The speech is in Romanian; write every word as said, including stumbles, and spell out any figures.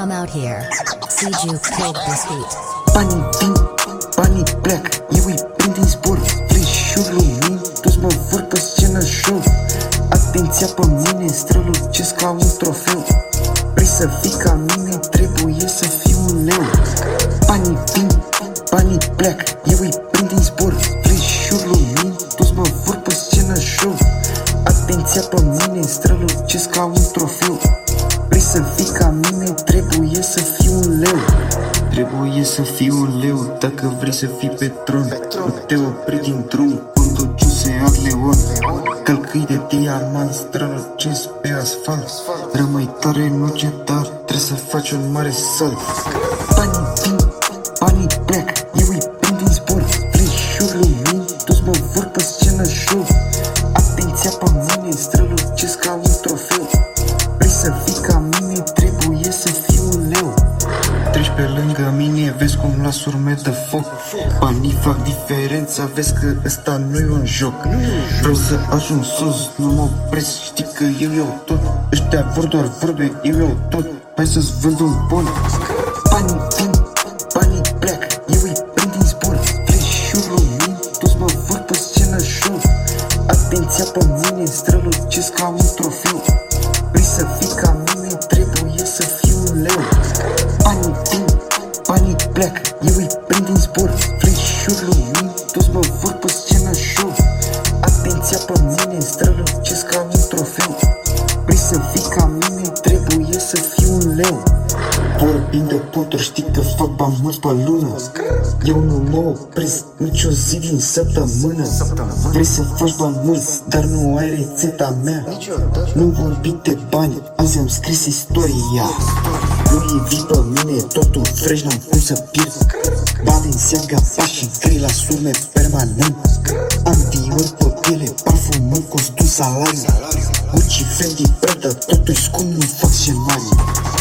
come out here. Siju killed this beat. Banii vin, banii pleacă, eu îi prind din zbor. Flash-uri lumini, toți mă vor pe scenă show. Atenția pe mine, strălucesc ca un trofeu. Vrei să fii ca mine, trebuie să fii un leu. Banii vin, banii pleacă, eu îi prind din zbor. Flash-uri lumini, toți mă vor pe scenă show. Atenția pe mine, strălucesc ca un trofeu. Vrei să fii ca mine, trebuie să fii un leu. Trebuie să fii un leu dacă vrei să fii pe tron. Nu te opri din drum, conduciuse al leon. Călcâi de diamant, strălucesc pe asfalt. Rămâi tare, nu ceta, trebuie să faci un mare salt. Banii vin, banii pleacă, eu îi prind din zbor. Flash-uri lumini, toți mă vor pe scenă show. Atenția pe mine, strălucesc ca un trofeu. Vrei să fii ca mine, trebuie să fii un leu. Treci pe lângă mine, vezi cum las urme de foc. Banii fac diferența, vezi că ăsta nu-i un joc. Vreau să ajung sus, nu mă opresc, știi că eu iau tot. Ăștia vor doar vorbe, eu iau tot. Hai să-ți vând un pont. Banii vin, banii pleacă, eu îi prind din zbor. Flash-uri lumini, toți mă vor pe scenă show. Atenția pe mine, strălucesc ca un trofeu. Vrei să fii ca mine, trebuie să fii un leu. Banii vin, banii pleacă, eu îi prind din zbor. Flash-uri lumini, toți mă vor pe scenă show. Atenția pe mine, strălucesc ca un trofeu. Vrei să fii ca mine, trebuie să fii un leu. Vorbind de poturi, știi că fac bani mulți pe lună. Eu nu mă opresc nicio zi din săptămână. Vrei să faci bani mulți, dar nu ai rețeta mea. Nu vorbi de bani, azi am scris istoria. Nu e vii pe mine, totul fresh, n-am cum să pierd. Balenciaga, pași grei la surme permanent. Am Dior pe piele, parfum în costum salariu. Gucci, Fendi, Prada, totul-i scump, nu fac scenarii.